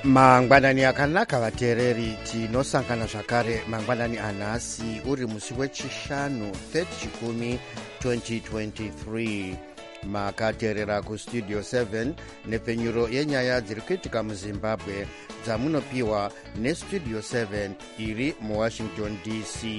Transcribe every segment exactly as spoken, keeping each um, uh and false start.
mangwanani akanaka vateereri, tinosangana zvakare mangwanani anhasi uri musi wechishanu third chikumi twenty twenty-three. makateerera kustudio seven nepfenyuro yenyaya dziri kuitika muzimbabwe dzamunopiwa nestudio seven iri muwashington D C.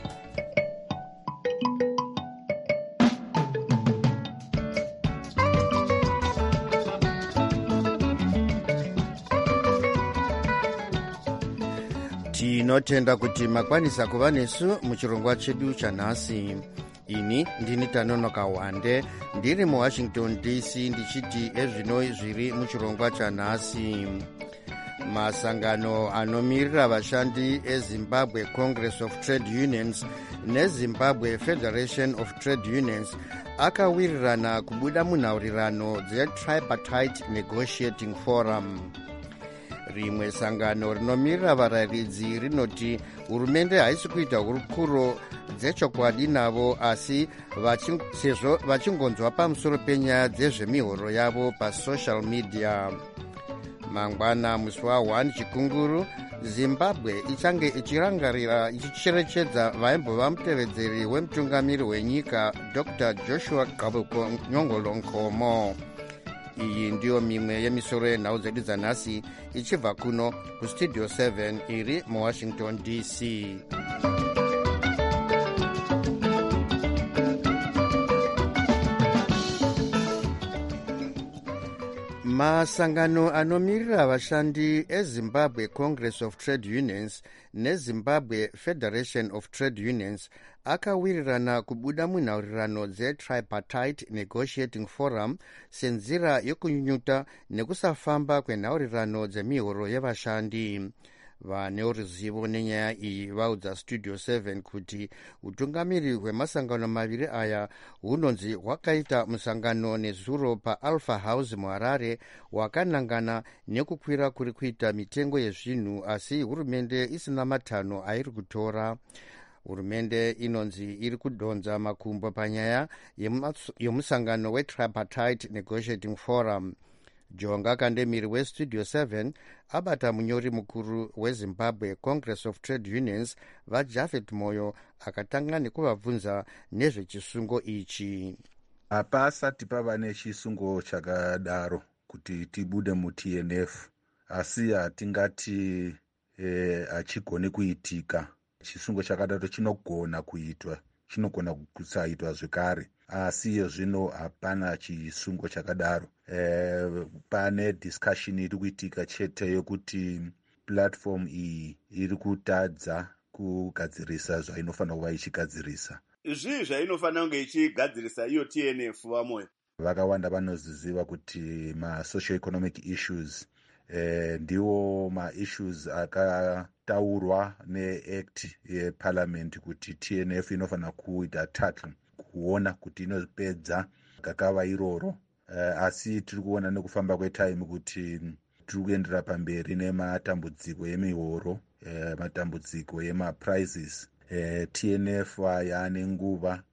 tinotenda kuti makwanisa kuva nesu muchirongwa chedu chanhasi. ini ndini Tanonoka Wande ndiri muwashington D C ndichiti ezvino zviri muchirongwa chanhasi. masangano anomirira vashandi eZimbabwe Congress of Trade Unions neZimbabwe Federation of Trade Unions akawirirana kubuda munhaurirano dzeTripartite Negotiating Forum. rimwe sangano rinomirira varayiridzi rinoti hurumende haisi kuita hurukuro dzechokwadi navo, asi sezvo vachingonzwa pamusoro penyaya dzezvemihoro yavo pasocial media. mangwana musi wa1 chikunguru zimbabwe ichange ichirangarira ichicherechedza vaimbova mutevedzeri wemutungamiri wenyika Dr Joshua Gabuko Nyongolonkomo. iyi ndiyo mimwe yemisoro yenhau dzedu dzanhasi ichibva kuno kustudio seven iri muwashington D C. masangano anomirira vashandi eZimbabwe Congress of Trade Unions neZimbabwe Federation of Trade Unions akawirirana kubuda munhaurirano dzeTripartite Negotiating Forum senzira yokunyunyuta nekusafamba kwenhaurirano dzemihoro yevashandi. vane ruzivo nenyaya iyi vaudza studio seven kuti utungamiri hwemasangano maviri aya hunonzi hwakaita musangano nezuro paAlpha House muHarare hwakanangana nekukwira kuri kuita mitengo yezvinhu, asi hurumende isina matanho airi kutora. hurumende inonzi iri kudhonza makumbo panyaya yemusangano weTripartite Negotiating Forum. jonga kandemiri westudio seven abata munyori mukuru weZimbabwe Congress of Trade Unions vaJafet Moyo akatanga nekuvabvunza nezvechisungo ichi. hapasati pava nechisungo chakadaro kuti tibude muT N F, asi hatingati eh, hachigone kuitika. chisungo chakadaro chinogona kuitwa, chinogona kusaitwa zvekare, asi iyo zvino hapana chisungo chakadaro. E, pane discussion iri kuitika chete yokuti platform iyi iri kutadza kugadzirisa zvainofanira kuva ichigadzirisa. zvii zvainofanira kunge ichigadzirisa iyo T N F vamoyo? vakawanda vanoziziva kuti ma-socio-economic issues e, ndiwo ma-issues akataurwa ne-act yeparliament kuti T N F inofanira kuita tackle, kuona kuti inopedza kakava iroro. Uh, asi tiri kuona nekufamba kwetime kuti tiri kuendera pamberi nematambudziko emihoro, uh, matambudziko emaprices. uh, T N F yaane nguva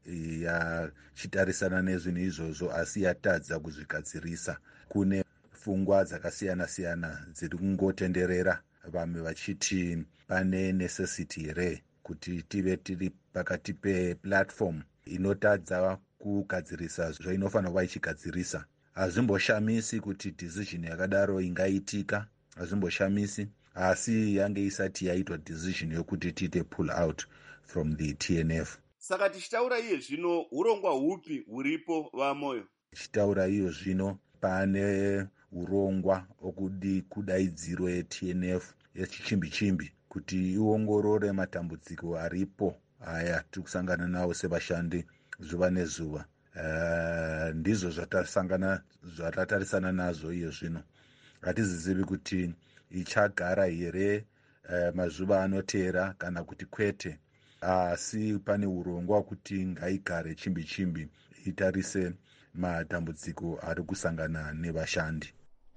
yachitarisana nezvinhu izvozvo, asi yatadza kuzvigadzirisa. kune pfungwa dzakasiyana siyana dziri kungotenderera, vamwe vachiti pane necessity here kuti tive tiri pakati peplatform inotadza kugadzirisa zvainofanira kuva ichigadzirisa. hazvimboshamisi kuti decision yakadaro ingaitika, hazvimboshamisi, asi yange isati yaitwa decision yokuti tiite pull out from the T N F. saka tichitaura iye zvino urongwa hupi huripo vamoyo? tichitaura iyo zvino pane urongwa okudi kudaidziro ye-T N F yechichimbi-chimbi kuti iongorore matambudziko aripo aya tiri kusangana nawo sevashandi zuva nezuva. Uh, ndizvo zvatasangana zvatatarisana nazvo iyo zvino. hatizizivi kuti ichagara here uh, mazuva anoteera kana kuti kwete, asi uh, pane urongwa kuti ngaigare chimbi chimbi itarise matambudziko ari kusangana nevashandi.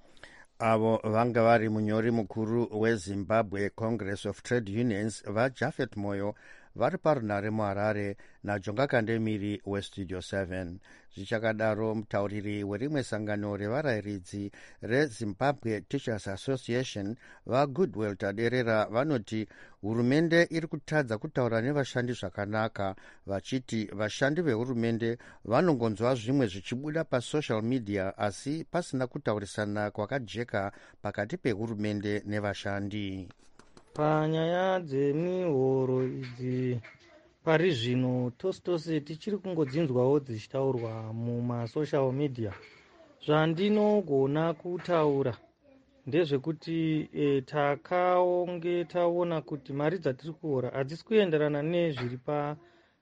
avo vanga vari munyori mukuru weZimbabwe Congress of Trade Unions vaJafet Moyo vari parunare muharare najonga kandemiri westudio seven. Zvichakadaro, mutauriri werimwe sangano revarayiridzi rezimbabwe Teachers Association vagoodwill Taderera vanoti hurumende iri kutadza kutaura nevashandi zvakanaka, vachiti vashandi vehurumende vanongonzwa zvimwe zvichibuda pasocial media asi pasina kutaurisana kwakajeka pakati pehurumende nevashandi. Panyaya dzemihoro idzi pari zvino tose tose tichiri kungodzinzwawo dzichitaurwa mumasocial media. Zvandinogona kutaura ndezvekuti e, takaonge taona kuti mari dzatiri kuhora hadzisi kuenderana nezviri pa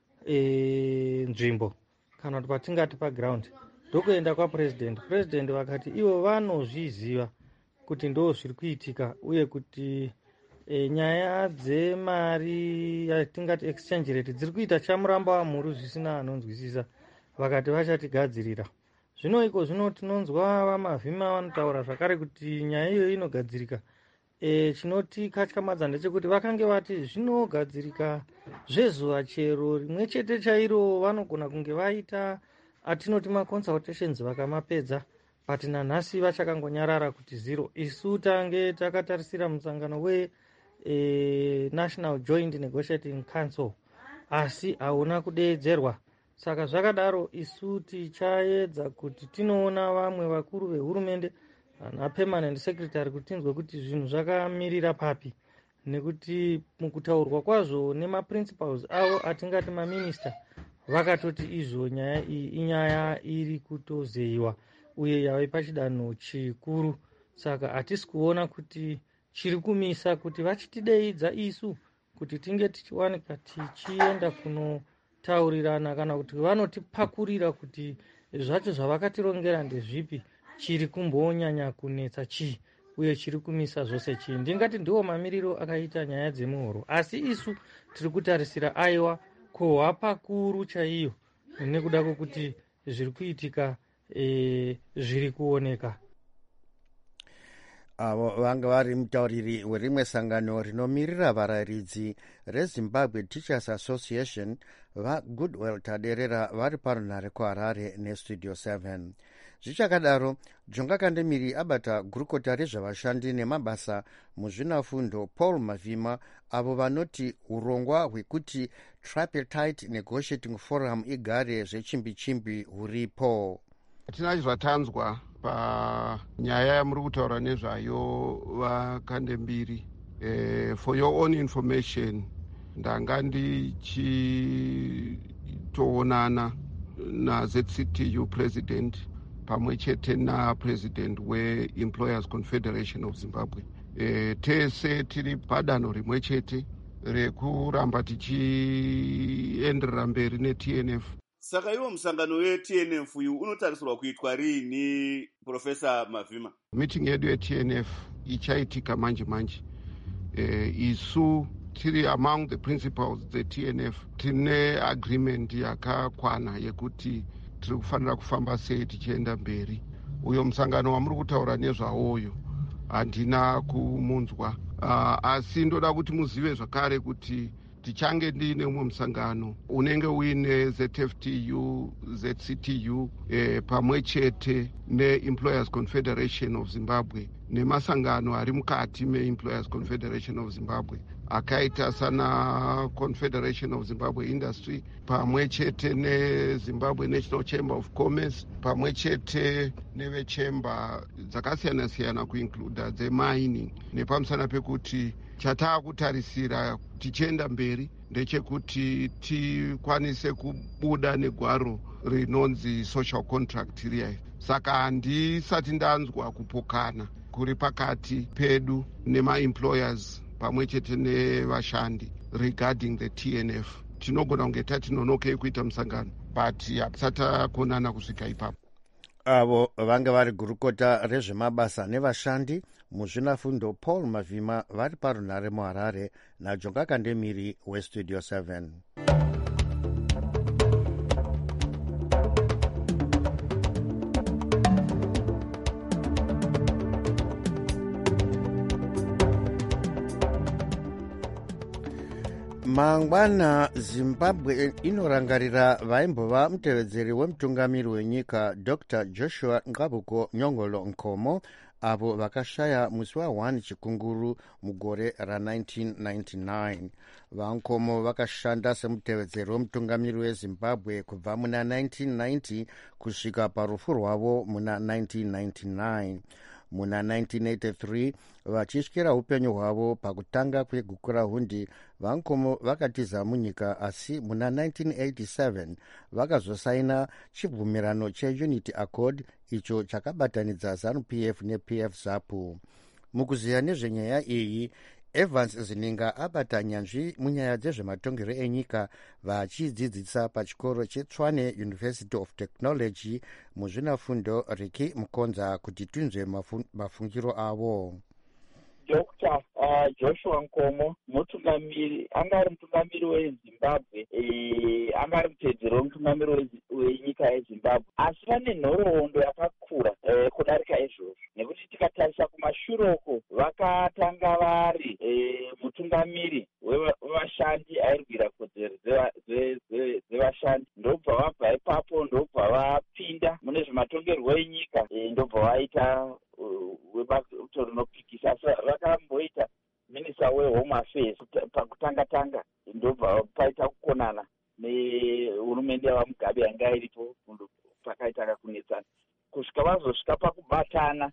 e, nzvimbo kana kuti patingati paground. Ndokuenda kwapresident, president vakati ivo vanozviziva kuti ndo zviri kuitika uye kuti E, nyaya dzemari yatingati exchange rate dziri kuita chamuramba wamhuru zvisina anonzwisisa, vakati vachatigadzirira. Zvino iko zvino tinonzwa vamavhima vanotaura zvakare kuti nyaya iyo inogadzirika. E, chinotikachamadza ndechekuti vakange vati zvinogadzirika zvezuva chero rimwe chete chairo vanogona kunge vaita atinoti maconsultations vakamapedza, but nanhasi vachakangonyarara kuti zero. Isu tange takatarisira musangano we E, National Joint Negotiating Council asi hauna kudeedzerwa. Saka zvakadaro isu tichaedza kuti tinoona vamwe vakuru vehurumende ana permanent secretary kuti tinzwe kuti zvinhu zvakamirira papi, nekuti mukutaurwa kwazvo nemaprinciples avo atingati maminista vakatoti izvo nyaya iyi inyaya iri kutozeyiwa uye yave pachidanho chikuru. Saka hatisi kuona kuti chiri kumisa kuti vachitideidza isu kuti tinge tichiwanika tichienda kunotaurirana kana kuti vanotipakurira kuti zvacho zvavakatirongera ndezvipi, chiri kumbonyanya kunetsa chii uye chiri kumisa zvose chii. Ndingati ndiwo mamiriro akaita nyaya dzemuhoro, asi isu tiri kutarisira aiwa kohwa pakuru chaiyo nekuda kwokuti zviri kuitika e, zviri kuoneka. Avo vanga vari mutauriri werimwe sangano rinomirira varayiridzi rezimbabwe Teachers Association vagoodwill Taderera vari parunare kuharare nestudio seven. Zvichakadaro, jonga kandemiri abata gurukota rezvavashandi nemabasa muzvinafundo Paul Mavhima avo vanoti urongwa hwekuti tripartite negotiating forum igare zvechimbi-chimbi huripo. Hatina zvatanzwa panyaya yamuri kutaura nezvayo vakandembiri. Uh, for your own information, ndanga ndichitoonana na Z C T U president pamwe chete na president weEmployers Confederation of Zimbabwe. Uh, tese tiri padanho rimwe chete rekuramba tichienderera mberi neT N F. Saka iwo musangano weT N F uyu unotarisirwa kuitwa rini, Profesa Mavhima? Meeting yedu yeT N F ichaitika manje manje. E, isu tiri among the principals dzeT N F tine agreement yakakwana yekuti tiri kufanira kufamba sei tichienda mberi. Uyo musangano wamuri kutaura nezvawoyo handina kumunzwa. Uh, asi ndoda kuti muzive zvakare kuti tichange ndiine umwe musangano unenge uine Z F T U, Z C T U eh, pamwe chete neEmployers Confederation of Zimbabwe nemasangano ari mukati meEmployers Confederation of Zimbabwe akaita sana Confederation of Zimbabwe Industry pamwe chete neZimbabwe National Chamber of Commerce pamwe chete nevechemba dzakasiyana siyana kuincluda dzemining. Nepamusana pekuti chataa kutarisira tichienda mberi ndechekuti tikwanise kubuda negwaro rinonzi social contract riya. Saka handisati ndanzwa kupokana kuri pakati pedu nemaemployers pamwe chete nevashandi regarding the T N F. Tinogona kunge tatinonokei kuita musangano but hatisati takonana kusvika ipapo. Avo vanga vari gurukota rezvemabasa nevashandi muzvinafundo Paul Mavhima vari parunare muharare najonga kandemiri westudio seven. mangwana zimbabwe inorangarira vaimbova mutevedzeri wemutungamiri wenyika dr joshua ngabuko nyongolo nkomo avo vakashaya musi wa one chikunguru mugore ra-nineteen ninety-nine. vankomo vakashanda semutevedzeri wemutungamiri wezimbabwe kubva muna nineteen ninety kusvika parufu rwavo muna nineteen ninety-nine. muna nineteen eighty-three vachityira upenyu hwavo pakutanga kwegukurahundi vankomo vakatiza munyika, asi muna nineteen eighty-seven vakazosaina chibvumirano cheunity accord icho chakabatanidza ZANU-P F neP F ZAPU. mukuziya nezvenyaya iyi, Evans Zininga abata nyanzvi munyaya dzezvematongero enyika vachidzidzisa pachikoro cheTshwane University of Technology muzvinafundo Riki Mukonza kuti tunzwe mafungiro avo. Doctor uh, Joshua Nkomo mutungamiri anga ari mutungamiri weZimbabwe, e, anga ari mutedzeri wemutungamiri wenyika yeZimbabwe, asi vane nhoroondo yakakura e, kudarika izvozvo, nekuti tikatarisa kumashuroko vakatanga vari e, mutungamiri wevashandi airwira kodzero dzevashandi, ndobva vabva ipapo ndobva vapinda mune zvematongerwo enyika, e, ndobva vaita webato rinopikisa, asi vakamboita minista wehome affairs pakutanga-tanga, ndobva paita kukonana nehurumende yavamugabe yanga iripo, pakaita kunetsana kusvika vazosvika pakubatana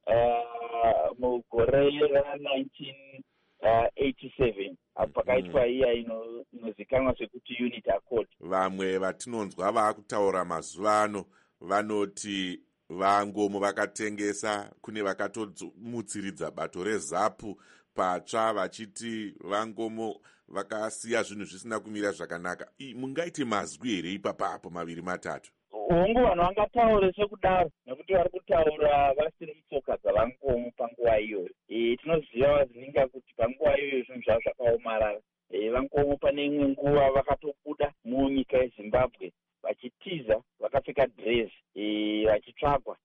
uh, mugore ra-nineteen eighty-seven apo pakaitwa iya inozikanwa sekuti unity accord. Vamwe vatinonzwa vaakutaura mazuva ano vanoti vangomo vakatengesa kune vakatomutsiridza bato reZAPU patsva, vachiti vangomo vakasiya zvinhu zvisina kumira zvakanaka. Mungaiti mazwi here ipapapo maviri matatu? Hongu vanhu vangataure sekudaro, nekuti vari kutaura vasiri mutsoka dzavangomo panguva iyoyo. E, tinoziva vazininga kuti panguva iyoyo zvinhu zvavo zvakaomarara. E, vangomo pane imwe nguva vakatobuda munyika yeZimbabwe vachitiza, vakapfeka dress e, vachitsvagwa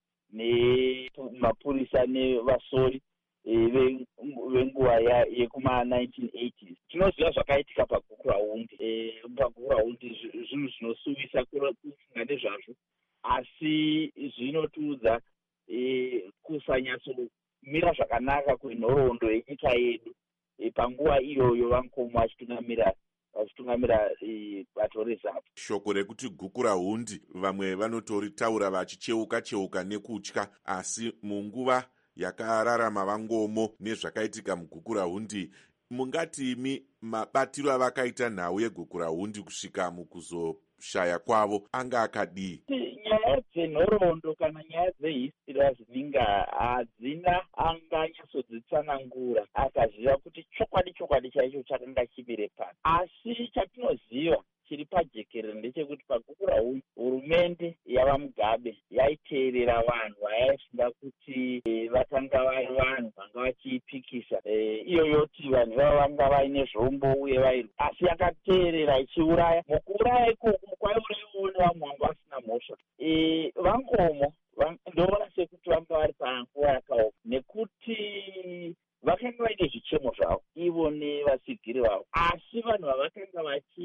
nemapurisa nevasori e, venguva yekuma nineteen eighties. Tinoziva zvakaitika pagukurahundi. E, pagukurahundi zvinhu zvinosuvisa kufunga nezvazvo, asi zvinotiudza e, kusanyatsomira zvakanaka kwenhoroondo yenyika yedu e, panguva iyoyo vankomo vachitungamira vachitungamira bato reZAPU. Shoko rekuti gukurahundi vamwe vanotoritaura vachicheuka-cheuka nekutya, asi munguva yakararama vangomo nezvakaitika mugukurahundi, mungati imi mabatiro avakaita nhau yegukurahundi kusvika mukuzoshaya kwavo anga akadii? Nyaya dzenhoroondo kana nyaya dzehistory azininga hadzina anganyatsodzitsanangura akaziva kuti chokwadi chokwadi chaicho chakanga chimire pasi, asi chatinoziva chiri pajekerere ndechekuti pagukurahundi hurumende yavamugabe yaiteerera vanhu vayaifunga kuti e, vatanga vari vanhu vanga vachiipikisa, e, iyo yoti vanhu ivavo vanga vaine zvombo uye vairwa, asi yakateerera ichiuraya. Mukuuraya ikoko kwaiurayiwo nevamwe vanga vasina mhosva. E, vangomo ndoona sekuti vanga vari panguva yakaoma, nekuti vakanga vaine zvichemo zvavo ivo nevasigiri vavo, asi vanhu vavakanga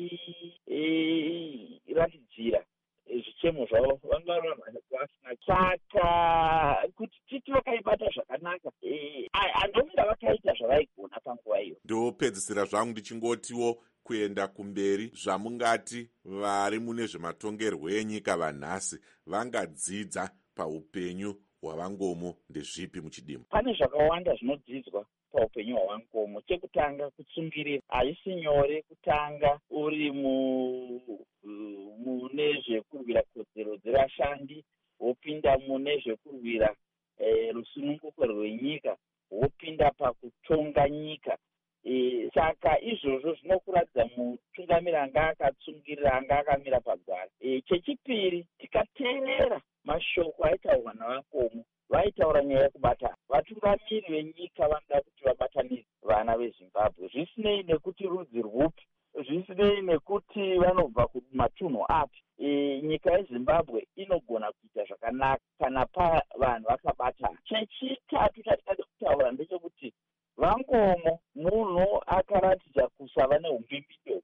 vachiratidzira e, zvichemo zvavo vanga vari vanhu vasina. Saka kuti titi vakaibata zvakanaka, handomira vakaita zvavaigona panguva iyo. Ndopedzisira zvangu ndichingotiwo kuenda kumberi, zvamungati vari mune zvematongerwo enyika vanhasi vangadzidza paupenyu hwavangomo ndezvipi muchidimo? Pane zvakawanda zvinodzidzwa paupenyu hwavangomo. Chekutanga, kutsungirira. Haisi nyore kutanga uri mune zvekurwira kodzero dzevashandi, wopinda mune zvekurwira e, rusununguko rwenyika, wopinda pakutonga nyika. E, saka izvozvo zvinokuradza mutungamiri anga akatsungirira, anga akamira pagwara. E, chechipiri, tikateerera mashoko aitaurwa navangomo, vaitaura nyaya yekubatana. Vatungamiri venyika vanoda kuti vabatanidze vana veZimbabwe, zvisinei nekuti rudzi rwupi, zvisinei nekuti vanobva kumatunhu api. E, nyika yeZimbabwe inogona kuita zvakanaka kana pa vanhu vakabatana. Chechitatu chatingada kutaura ndechekuti vangomo munhu akaratidza kusava neumbimbito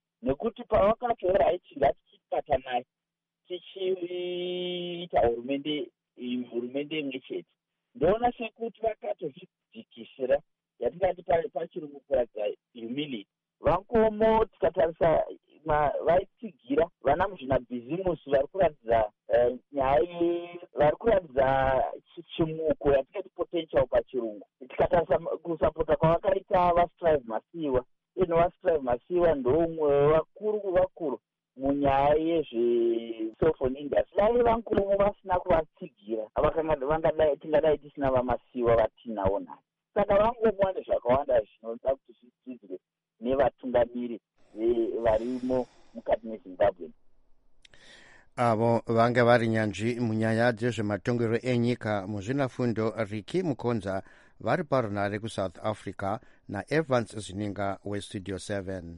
ndoona sekuti vakatozvidzikisira yatingati pachirungu kuratidza humility. Vankomo tikatarisa vaitsigira vana muzvinabhizimusi vari kuratidza nyaya vari kuratidza chimuko yatingati potential pachirungu. Tikatarisa kusapota kwavakaita vastrive masiwa, ino vastrive masiwa ndoumwe vakuru vakuru munyaya yezveselfon industry. Dai vankomo vasina kuvatsigira vangadai tingadai tisina vamasiwa vatinawo nhasi. Saka vangomwa nezvakawanda zvinoda kuti zvidzidzwe nevatungamiri varimo mukati mezimbabwe. Avo vanga vari nyanzvi munyaya dzezvematongerwo enyika muzvinafundo Riki Mukonza vari parunare kuSouth Africa naEvans Zininga weStudio seven.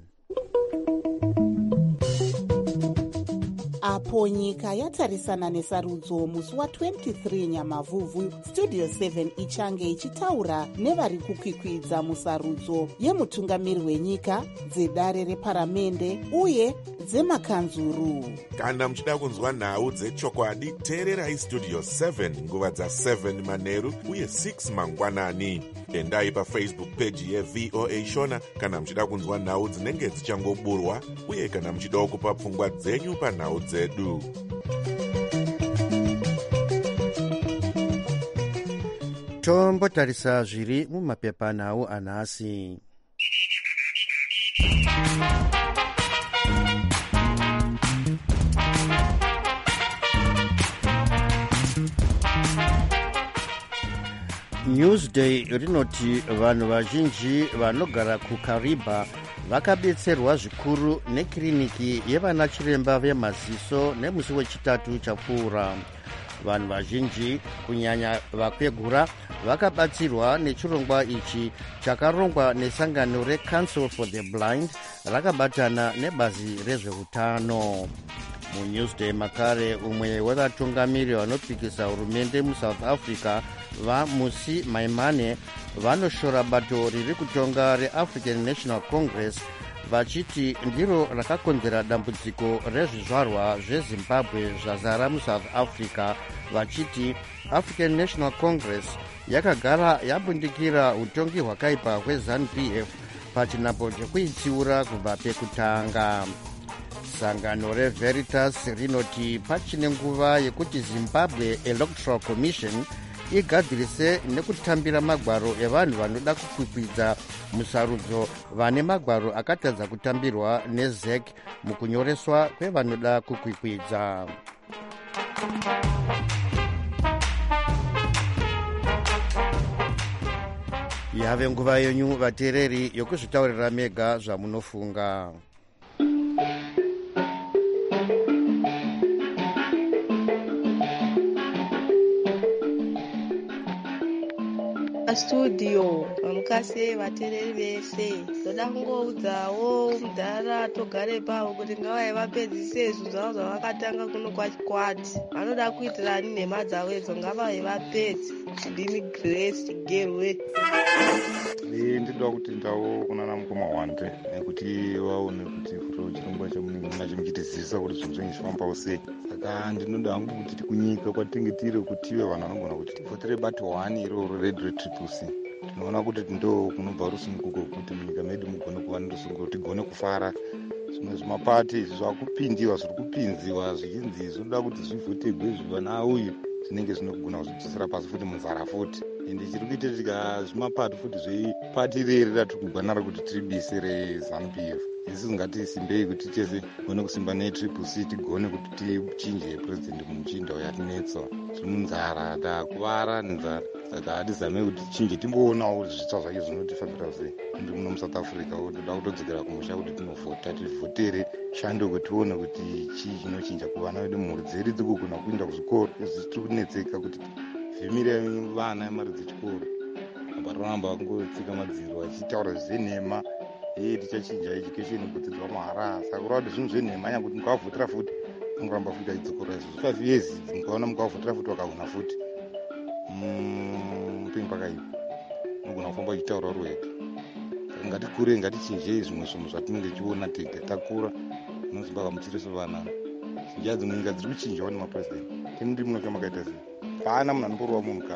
Apo nyika yatarisana nesarudzo musi wa-twenty-three Nyamavhuvhu, Studio seven ichange ichitaura nevari kukwikwidza musarudzo yemutungamiri wenyika, dzedare reparamende uye dzemakanzuru. Kana muchida kunzwa nhau dzechokwadi, teererai Studio seven nguva dza-seven manheru uye six mangwanani. Endai paFacebook page yeV O A Shona kana muchida kunzwa nhau dzinenge dzichangoburwa uye kana muchida kupa pfungwa dzenyu panhau dzedu. Tombotarisa zviri mumapepanhau anhasi. Newsday rinoti vanhu vazhinji vanogara kuKariba vakabetserwa zvikuru nekiriniki yevana chiremba vemaziso nemusi wechitatu chapfuura. Vanhu vazhinji kunyanya vakwegura vakabatsirwa nechirongwa ichi chakarongwa nesangano reCouncil for the Blind rakabatana nebazi rezveutano. MuNewsday makare umwe wevatungamiri vanopikisa hurumende muSouth Africa vaMusi Maimane vanoshora bato riri kutonga reAfrican National Congress vachiti ndiro rakakonzera dambudziko rezvizvarwa zveZimbabwe zvazara muSouth Africa, vachiti African National Congress yakagara yabundikira utongi hwakaipa hweZANU-P F pachinambo chekuitsiura kubva pekutanga. Sangano reVeritas rinoti pachine nguva yekuti Zimbabwe Electoral Commission igadzirise nekutambira magwaro evanhu vanoda kukwikwidza musarudzo vane magwaro akatadza kutambirwa neZ E C mukunyoreswa kwevanoda kukwikwidza. Yave nguva yenyu vateereri yokuzvitaurira mega zvamunofunga. Studio vamukase vateereri vese, ndoda kungoudzawo mudhara togare pavo kuti ngavai vapedzise izvo zvavo zvavakatanga kuno kwachikwati. Vanoda kuitirani nhema dzavo idzo ngavai vapedze. Ndini Grace Gerwe. Ndinoda kuti ndawo kunana mukoma wande nekuti vaone kuti kuro chirongwa chamunenge munacho muchitizivisisa kuti zvinhu zvinenge zvifambawo sei. Saka ndinoda hangu kuti tikunyika kwatinge tiri kutive vanhu vanogona kuti tifotore bato one iroro Radio Triple C. Tinoona kuti ndo kunobva rusununguko kuti munyika medu mugone kuva nerusununguko tigone kufara. Zvimwe zvimapati izvi zvakupindiwa zviri kupinziwa zvichinzi zvinoda kuti zvivhotegwe zvivana uyu zvinenge zvinogona kuzvidzosera pasi futi munzara futi. Ende chiri kuitika zvimapati futi zvepati reri ratirikugwanara kuti tiribise reZANU-P F. Isi zingati simbei kuti tese tigone kusimba neTriple C tigone kuti tichinje president muchinda yatinetsa zviri munzara takuvara nenzara. Saka hatizame kuti tichinje timboonawo zvitsva zvake zvinotifambira sei. Ndi muno muSouth Africa toda kutodzokera kumusha kuti tinovhota tivhotere shando kuti tione kuti chii chinochinja kuvana vedu mhuri dzedu dzikugona kuenda kuzvikoro. Izvi tiri kunetseka kuti vhimire vana mari dzechikoro apatoramba kungotsika madziro achitaura zvenhema ee tichachinja education kudzidzwa mahara. Saka kurava kuti zvinhu zvenhema anya kuti mukavhotera futi mungoramba futi achidzokora izvo five years mukaona mukavhotera futi wakahuna futi mupenyu pakaipa unogona kufamba uchitaura uri wega. Ngatikure ngatichinjei zvimwe zvinhu zvatinenge tichiona tega takura nozimbabwe muchiri sevana njira dzimwe nyika dziri kuchinjawo nemapresident. Tini ndi muno chamakaita sei pana munhu anomborova munhu kani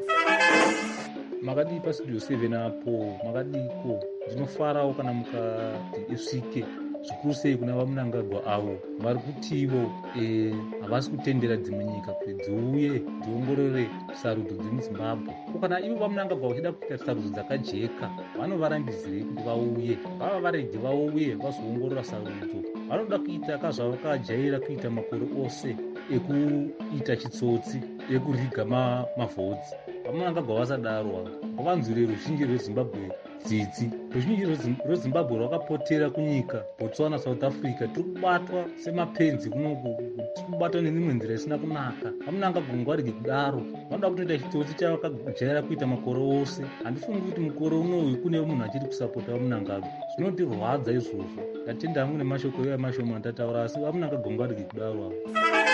makadii pastudio seven apo makadiko ndinofarawo kana mukati isvike zvikuru sei kuna vamunangagwa avo vari kutivo havasi kutendera dzimwe nyika kuti dziuye dziongorore sarudzo dzemuzimbabwe ko kana ivo vamunangagwa vachida kuita sarudzo dzakajeka vanovarambizirei kuti vauye vava varege vauye vazoongorora sarudzo vanoda kuita kazvavakajaira kuita makore ose ekuita chitsotsi ekuriga mavhodzi vamunangagwa vasadaro vavanzwire ruzhinji rwezimbabwe dzidzi ruzhinji rwezimbabwe rwakapotera kunyika botswana south africa tiri kubatwa semapenzi kunoku tiri kubatwa neimwe nzira isina kunaka vamunangagwa ngwarige kudaro vanoda kutoita chitsotsi chavakajaira kuita makore ose handifungi kuti mukore unoyu kune munhu achiri kusapota vamunangagwa zvinotirwadza izvozvo ndatenda hangu nemashoko iwa mashoma ndataura asi vamunangagwa ngwarige kudaro avo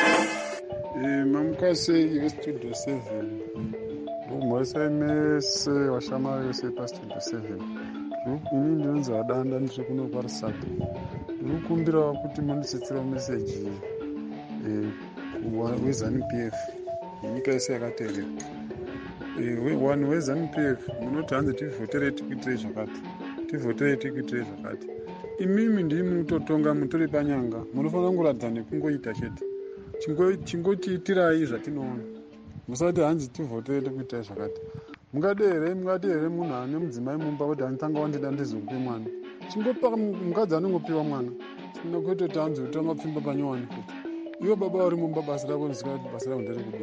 mamukase ive studio seven umhosai mese washamari wese pastudio seven ini ndinonzi adanda ndiri kuno kwarisati ndiri kukumbirawo kuti munditsetserawo meseji wezanu p f nyika yese yakateerera wanhu wezanu p f munoti hanzi tivhoterei tikuitirei zvakati tivhoterei tikuitirei zvakati imimi ndii munototonga mutori panyanga munofanira kungoratidza nekungoita chete chingotiitirai zvatinoona musati hanzi tivhoterei tikuitai zvakati mungadeere mungadeere munhu ane mudzimai mumba kuti anditanga wandida ndizokupe mwana chingopa mukadzi anongopiwa mwana china kuitoti hanzi utanga pfimba panyowani kuti iwe baba uri mumba basi rako ndisikati basi rako nderekudii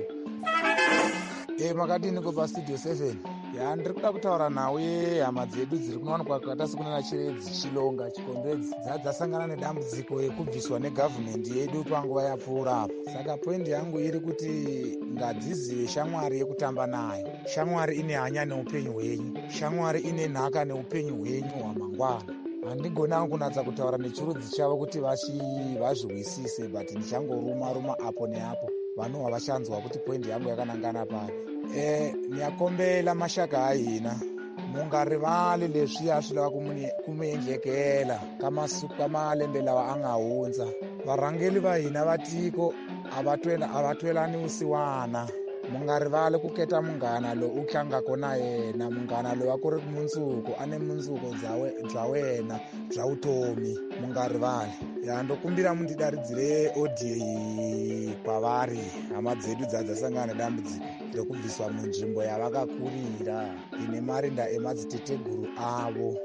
e makadini ko pastudio seven ya ndiri kuda kutaura nawe hama dzedu dziri kunowanikwa kwata sekunana chiredzi chilonga chikombedzi dzasangana nedambudziko ekubviswa negavhumendi yedu panguva yapfuura apo saka poindi yangu iri kuti ngadzizive shamwari yekutamba nayo shamwari ine hanya neupenyu hwenyu shamwari ine nhaka neupenyu hwenyu hwamangwana handigona kunatsa kutaura nechirudzi chavo kuti vazviwisise but ndichangoruma ruma apo neapo vanhu havachanzwa kuti poindi yangu yakanangana pari e niyakombela mashaka ahina mungarivali leswiya swi lava kumuendlekela ka malembe lawa a nga hundza varhangeli va hina va tiko a va twelani vusiwana mungarivali ku keta munghana lowu u tlangaka na yena munghana lowu a ku ri mundzuku a ni mundzuku bya wena bya vutomi mungarivali ya ndokumbira mundidaridzire odi kwavari hama dzedu dzadzasangana nedambudziko rekubviswa munzvimbo yavakakurira ine marinda emadziteteguru avo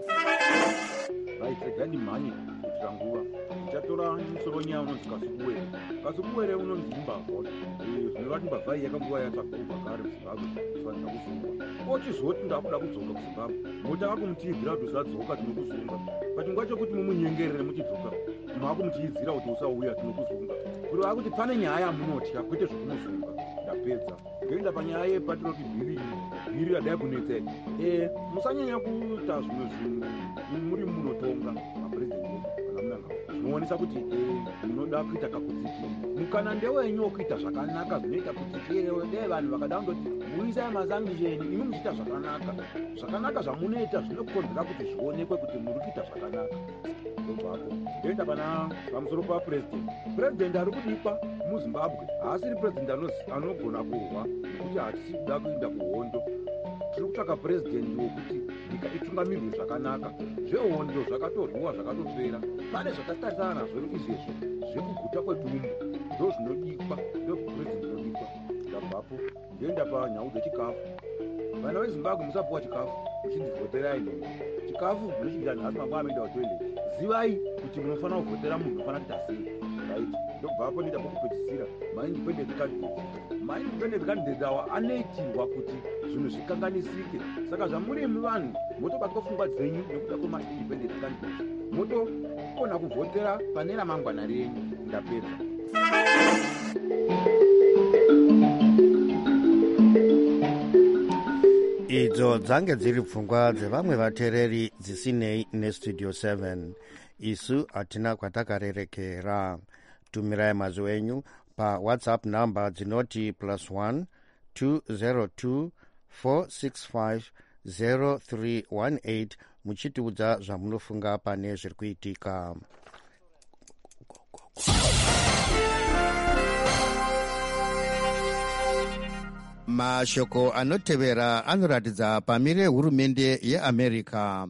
vaipedzani mhanye kuitira nguva ndichatora musoro nyaya unonzi kasukuwere kasukuwere unonzi imbavha zvinovati mbavha iyi yakambowa yatsvagobva kare muzimbabwe kufanira kuzungwa ochizoti ndakuda kudzoka kuzimbabwe motanga kumutiidzira kuti usadzoka tinokuzunga pachingwa chokuti mumunyengerere muchidzoka makumutiidzira kuti usauya tinokuzunga kuti vakuti pane nyaya yamunotya kwete zvokumuzunga ndapedza ndoenda panyaya yepatiroti bhiri bhiri radai kunetsai e musanyanya kuita zvimwe zvinhu muri munotonga mapurezidendi kana munanga zvinoonesa kuti munoda kuita kakudzikiri mukana ndewenyu wokuita zvakanaka zvinoita kudzikirewo dei vanhu vakada kundoti muisai mazangisheni imi muchiita zvakanaka zvakanaka zvamunoita zvinokonzera kuti zvionekwe kuti muri kuita zvakanaka ndobvapo ndoenda pana pamusoro papurezidendi purezidendi ari kudikwa muzimbabwe haasiri purezidendi anogona kurwa nekuti hatisi kuda kuenda kuhondo tiri kutsvaka purezidendi wokuti nyika itungamirwe zvakanaka zvehondo zvakatorwiwa zvakatopera pane zvakatarisana nazvo izvezvo zvekuguta kwedumbu ndo zvinodikwa ndopurezidendi inodikwa ndabvapo ndoenda panyau dzechikafu vana vezimbabwe musapuwa chikafu muchinzivhoterai nhengo chikafu munochidya nhasi mangwa ameenda kutoileti zivai kuti munofanira kuvhotera munhu unofanira kuita sei right ndobvapo ndoita pokupedzisira maindependent candidate maindependent candidate awa anoitirwa kuti zvinhu zvikanganisike saka zvamurimi vanhu motobatwa pfungwa dzenyu nekuda kwemaindependent candidate motokona kuvhotera pane ramangwana renyu ndapedza idzo dzange dziri pfungwa dzevamwe vateereri dzisinei nestudio seven isu hatina kwatakarerekera tumirai mazwi enyu pawhatsapp number dzinoti plus one two zero two four six five zero three one eight muchitiudza zvamunofunga pane zviri kuitika. mashoko anotevera anoratidza pamire hurumende yeamerica.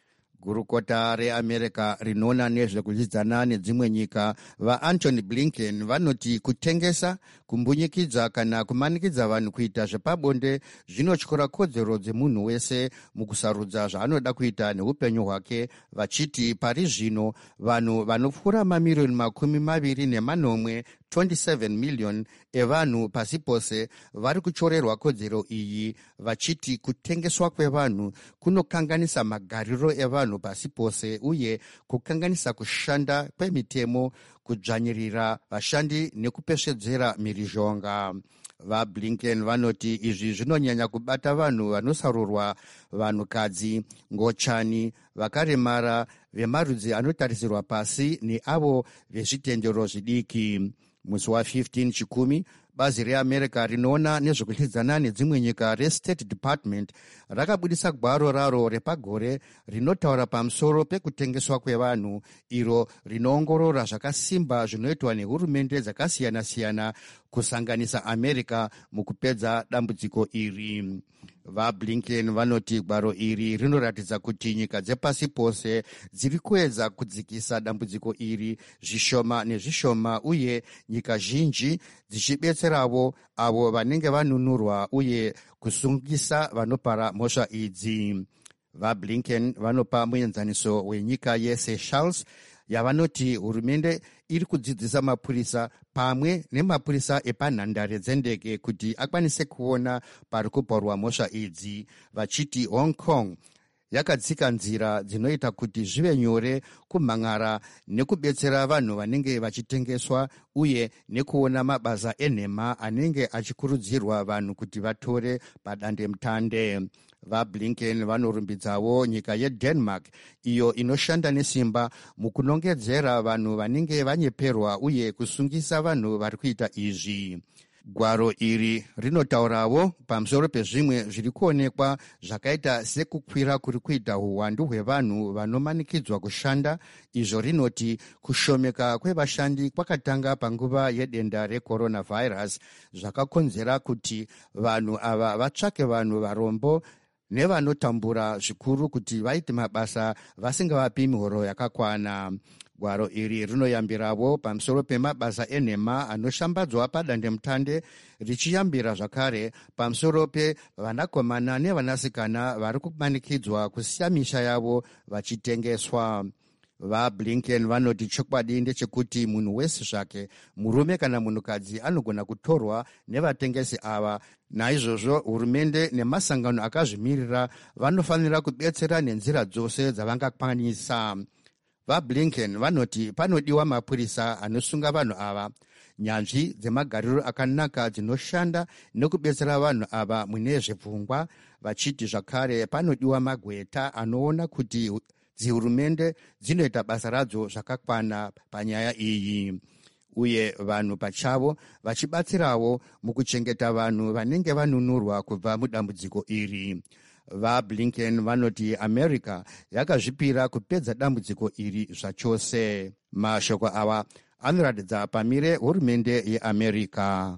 Gurukota reamerica rinoona nezvekudyidzana nedzimwe nyika vaantony blinken vanoti kutengesa, kumbunyikidza kana kumanikidza vanhu kuita zvepabonde zvinotyora kodzero dzemunhu wese mukusarudza zvaanoda kuita neupenyu hwake, vachiti pari zvino vanhu vanopfuura mamiriyoni makumi maviri nemanomwe twenty-seven million evanhu pasi pose vari kuchorerwa kodzero iyi, vachiti kutengeswa kwevanhu kunokanganisa magariro evanhu pasi pose uye kukanganisa kushanda kwemitemo, kudzvanyirira vashandi nekupesvedzera mhirizhonga. VaBlinken vanoti izvi zvinonyanya kubata vanhu vanosarurwa, vanhukadzi, ngochani, vakaremara, vemarudzi anotarisirwa pasi neavo vezvitendero zvidiki. Musi wa15 chikumi, bazi reamerica rinoona nezvekudyidzana nedzimwe nyika restate department rakabudisa gwaro raro repagore rinotaura pamusoro pekutengeswa kwevanhu, iro rinoongorora zvakasimba zvinoitwa nehurumende dzakasiyana-siyana kusanganisa america mukupedza dambudziko iri. VaBlinken vanoti gwaro iri rinoratidza kuti nyika dzepasi pose dziri kuedza kudzikisa dambudziko iri zvishoma nezvishoma, uye nyika zhinji dzichibetseravo avo vanenge vanunurwa uye kusungisa vanopara mhosva idzi. VaBlinken vanopa muenzaniso wenyika yeSeychelles yavanoti hurumende iri kudzidzisa mapurisa pamwe nemapurisa epanhandare dzendege kuti akwanise kuona pari kuparwa mhosva idzi, vachiti Hong Kong yakatsika nzira dzinoita kuti zvive nyore kumhang'ara nekubetsera vanhu vanenge vachitengeswa uye nekuona mabasa enhema anenge achikurudzirwa vanhu kuti vatore padandemutande. VaBlinken vanorumbidzawo nyika yeDenmark iyo inoshanda nesimba mukunongedzera vanhu vanenge vanyeperwa uye kusungisa vanhu vari kuita izvi. Gwaro iri rinotaurawo pamusoro pezvimwe zviri kuonekwa zvakaita sekukwira kuri kuita uwandu hwevanhu vanomanikidzwa kushanda. Izvo rinoti kushomeka kwevashandi kwakatanga panguva yedenda recoronavirus, zvakakonzera kuti vanhu ava vatsvake vanhu varombo nevanotambura zvikuru kuti vaite mabasa vasingavapi mihoro yakakwana. Gwaro iri rinoyambirawo pamusoro pemabasa enhema anoshambadzwa padandemutande, richiyambira zvakare pamusoro pevanakomana nevanasikana vari kumanikidzwa kusiya misha yavo vachitengeswa. VaBlinken vanoti chokwadi ndechekuti munhu wese zvake, murume kana munhukadzi, anogona kutorwa nevatengesi ava. Naizvozvo hurumende nemasangano akazvimirira vanofanira kubetsera nenzira dzose dzavangakwanisa. VaBlinken vanoti panodiwa mapurisa anosunga vanhu ava, nyanzvi dzemagariro akanaka dzinoshanda nekubetsera vanhu ava mune zvepfungwa, vachiti zvakare panodiwa magweta anoona kuti dzihurumende dzinoita basa radzo zvakakwana panyaya iyi, uye vanhu pachavo vachibatsirawo mukuchengeta vanhu vanenge vanunurwa kubva mudambudziko iri. VaBlinken vanoti America yakazvipira kupedza dambudziko iri zvachose. Mashoko ava anoratidza pamire hurumende yeAmerica.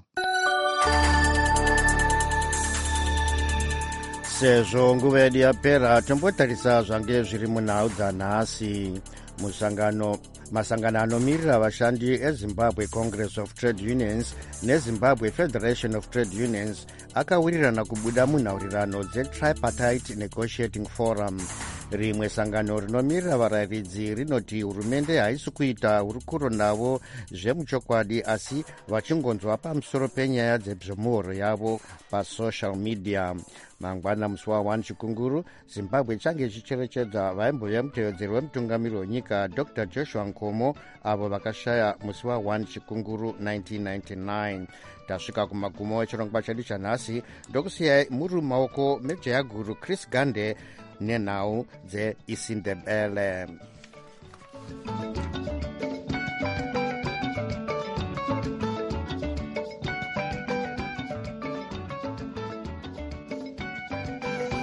Sezvo nguva yedu yapera, tombotarisa zvange zviri munhau dzanhasi. Musangano masangano anomirira vashandi eZimbabwe Congress of Trade Unions neZimbabwe Federation of Trade Unions akawirirana kubuda munhaurirano dzeTripartite Negotiating Forum. Rimwe sangano rinomirira varayiridzi rinoti hurumende haisi kuita hurukuro navo zvemuchokwadi, asi vachingonzwa pamusoro penyaya dzezvemuhoro yavo pasocial media. Mangwana musi wa1 chikunguru, Zimbabwe change chicherechedza vaimbova mutevedzeri wemutungamiri wenyika Doctor Joshua Nkomo avo vakashaya musi wa1 chikunguru nineteen ninety-nine. Tasvika kumagumo echirongwa chedu chanhasi, ndokusiyai muri mumaoko mejaya guru Chris Gande nenhau dzeIsindebele.